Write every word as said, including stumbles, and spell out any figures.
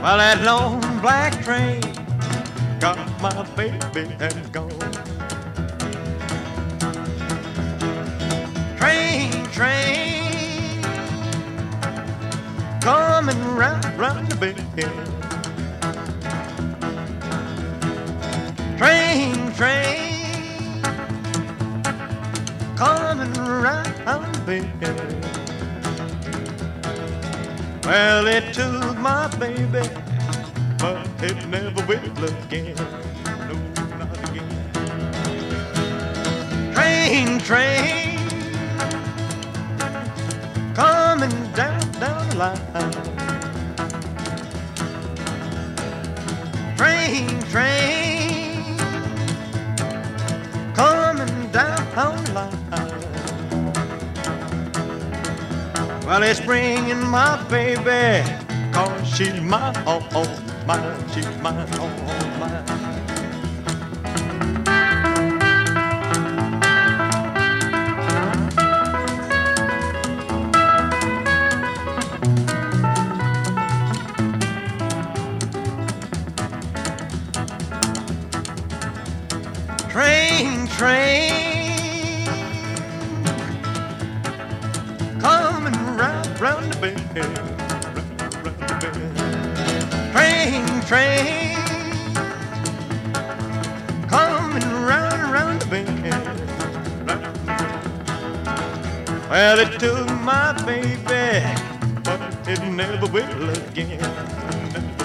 Well, that long black train got my baby and gone. Train, train, coming round, round the bend. Train, train, coming round the bend. Well, it took my baby, but it never will again. No, not again. Train, train, coming down, down the line. Train, train, coming down the line. Well, it's bringing my baby, 'cause she's mine, oh, oh, mine, she's mine, oh, oh, mine. Train, train, coming round, round the bend, round, round the bend. Train, train, coming round, round the bend. Round. Well, it took my baby, but it never will again.